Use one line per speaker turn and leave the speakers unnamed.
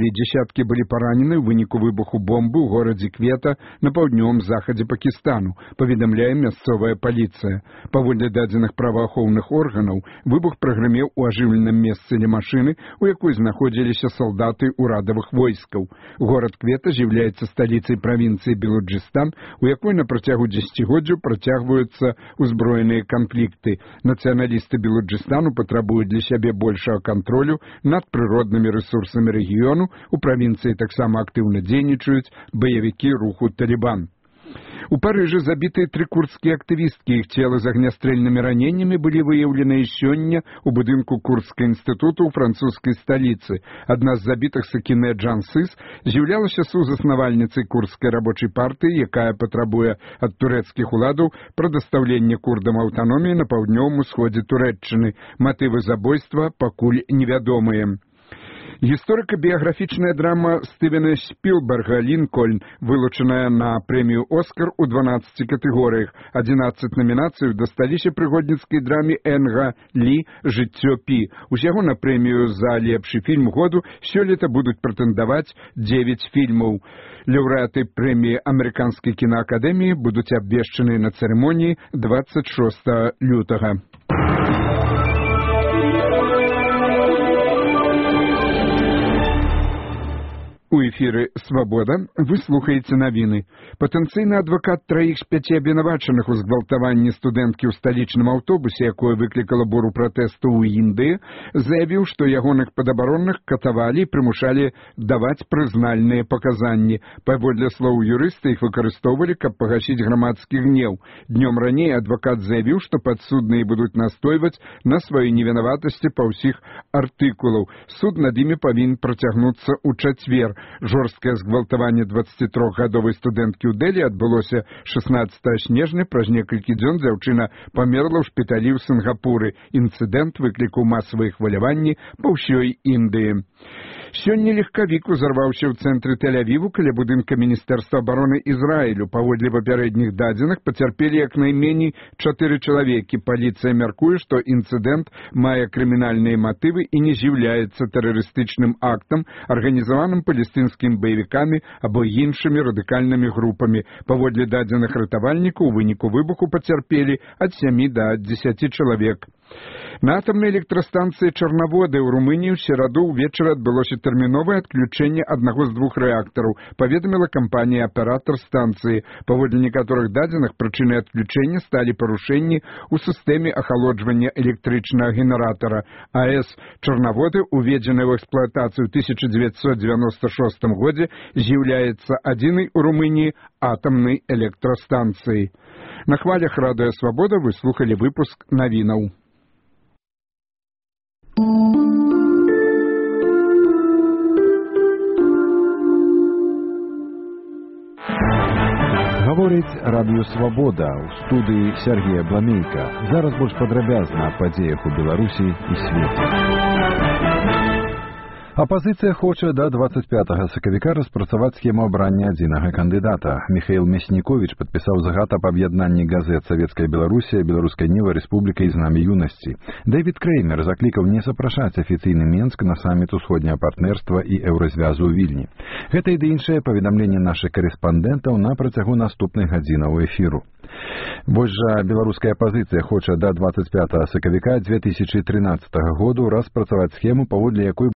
загінулі, дзесяткі былі паранены ў выніку выбуху бомбы ў горадзе Квета на паўднёвым захадзе Пакістану, паведамляе мясцовая паліцыя. Паводле дадзеных праваахоўных органаў, выбух прагрымеў у ажыўленым месцы ля машыны, у якой знаходзіліся салдаты ўрадавых войскаў. Горад Квета з'яўляецца сталіцай правінцыі Белуджыстан, у якой на працягу дзесяцігоддзяў працягваюцца ўзброеныя канфлікты. Нацыяналісты Белуджыстану патрабуюць для сябе большага кантролю над прыроднымі рэсурсамі рэгіёну, у правінцыі таксама актыўна дзейнічаюць баевікі руху Талібан. У Парыжы забітыя 3 курдскія актывісткі, іх целы з агнястрэльнымі раненнямі былі выяўленыя сёння ў будынку Курдскага інстытуту ў французскай сталіцы. Адна з забітых, Сакінэ Джансыс, з'яўлялася сузаснавальніцай курдскай рабочай партыі, якая патрабуе ад турэцкіх уладаў прадастаўлення курдам аўтаноміі на паўднёвым усходзе Турэччыны. Матывы забойства пакуль невядомыя. Гісторыка-біяграфічная драма Стывена Спілберга «Лінкольн», вылучаная на прэмію «Оскар» у 12 катэгорыях. 11 намінацый дасталіся прыгодніцкай драме Энга Лі «Жыццё Пі». Усяго на прэмію за лепшы фільм году сёлета будуць прэтэндаваць 9 фільмаў. Лаўрэаты прэміі Амерыканскай кінаакадэміі будуць абвешчаны на цырымоніі 26 лютага. У эфіры «Свабода» вы слухаеце навіны. Патэнцыйны адвакат 3 з 5 абвінавачаных у згвалтаванні студэнткі ў сталічным аўтобусе, якое выклікала буру пратэсту ў Індыі, заявіў, што ягоных падабаронных катавалі і прымушалі даваць прызнальныя паказанні. Паводле слоў юрыста, іх выкарыстоўвалі, каб пагасіць грамадскі гнеў. Днём раней адвакат заявіў, што падсудныя будуць настойваць на сваёй невінаватасці па ўсіх артыкулаў. Суд над імі павінен працягнуцца ў чацвер. Жорсткае згвалтаванне 23-гадовай студэнткі ў Дэлі адбылося 16 снежня. Праз некалькі дзён дзяўчына памерла ў шпіталі ў Сінгапуры. Інцыдэнт выклікаў масавыя хваляванні па ўсёй Індыі. Сёння легкавік узарваўся ў цэнтры Тель-Авіву каля будынка Міністэрства абароны Ізраілю. Паводле папярэдніх дадзеных пацярпелі як найменей 4 чалавекі. Паліцыя мяркуе, што інцыдэнт мае крымінальныя матывы і не з'яўляецца тэрарыстычным актам, арганізаваным палестынскімі баевікамі або іншымі радыкальнымі групамі. Паводле дадзеных ратавальнікаў, у выніку выбуху пацярпелі ад 7 да 10 чалавек. На атамнай электрастанцыі Чарнаводы ў Румыніі ў сераду ўвечары адбылося тэрміновае адключэнне аднаго з 2 рэактараў, паведаміла кампанія-аператар станцыі. Паводле некаторых дадзеных, прычынай адключэння сталі парушэнні ў сістэме ахалоджвання электрычнага генератара. АЭС Чарнаводы, уведзеная ў эксплуатацыю ў 1996 годзе, з'яўляецца адзінай у Румыніі атамнай электрастанцыяй. На хвалях Радыё Свабода вы слухалі выпуск навінаў.
Гаворыць Радыё Свабода, ў студыі Сергея Бламейка. Зараз больш падрабязна аб падзеях у Беларусі і свеце. Апазіцыя хоча да 25 сакавіка распрацаваць схему абрання адзінага кандыдата. Міхаіл Мясніковіч падпісаў загад аб аб'яднанні газет «Савецкая Беларусія», «Беларуская Ніва», «Рэспубліка» і «Знамя юнасці». Дэвід Крэймер заклікаў не запрашаць афіцыйны Менск на саміт усходняга партнерства і еўразвязу ў Вільні. Гэта і да іншае паведамленне нашых карэспандэнтаў на працягу наступных гадзінаў эфіру. Вось жа беларуская апазіцыя хоча да 25 сакавіка 2013 году распрацаваць схему, паводле якой